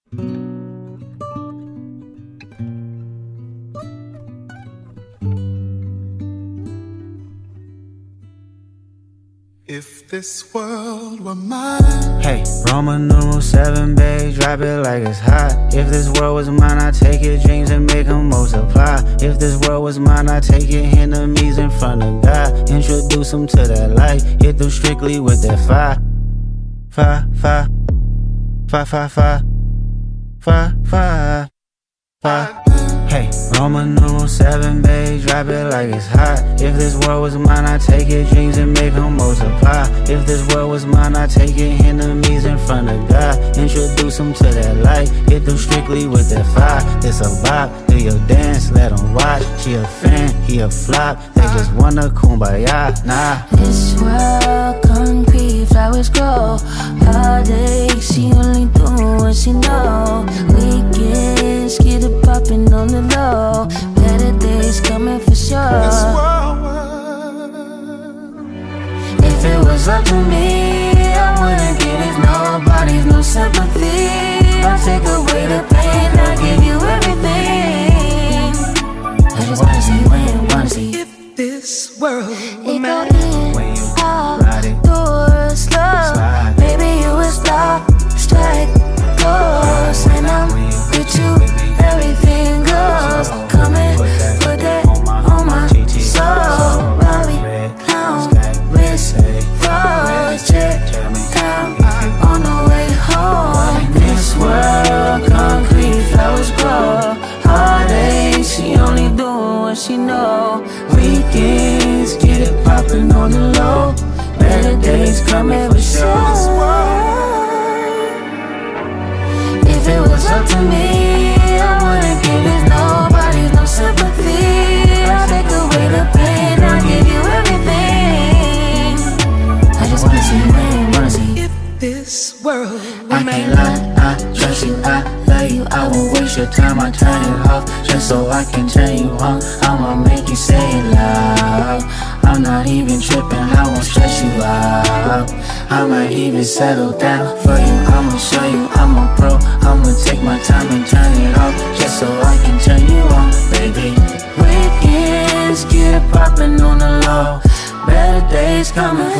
If this world were mine. Hey, Roman numeral 7, babe, drop it like it's hot. If this world was mine, I'd take your dreams and make them multiply. If this world was mine, I'd take your enemies in front of God. Introduce them to that light, hit them strictly with that fire. Fire, fire, fire, fire, fire, fire, fire, fire. Hey, Roman numeral 7, babe, drop it like it's hot. If this world was mine, I'd take your dreams and make them multiply. If this world was mine, I'd take your enemies in front of God. Introduce them to that light, hit them strictly with that fire. It's a vibe, do your dance, let them watch. She a fan, he a flop, they just wanna kumbaya, nah. This world concrete, flowers grow. Heartache, she only doing what she know. Weekends, get it poppin' on the low. Better days coming for sure. If it was up to me, I wouldn't give it nobody's no sympathy. I'll take away the pain, I'll give you everything. I just wanna see when, wanna see. If this world were It go mine. in, out, door, slow. Maybe you would stop, strike, close. And I'm with you, everything goes. Come and put that on my soul. Robbie, clown, wrist, froze, check, down, on the way home. This world, concrete, flowers grow. Heartache, she only doing what she know. Weekends, get it poppin' on the low. Better days coming for sure. If it was up to me, I wouldn't give this nobody's no sympathy. I'll take away the pain, I'll give you everything. I just wanna see you win, wanna see. If this world were I can't lie, I trust you, I love you. I won't waste your time, I turn it off just so I can turn you on. I'ma make you say it loud. I'm not even tripping, I won't stress you out. I might even settle down for you, I'ma show you I'm a pro. I'ma take my time and turn it off just so I can turn you on, baby. Weekends, get it poppin' on the low. Better days coming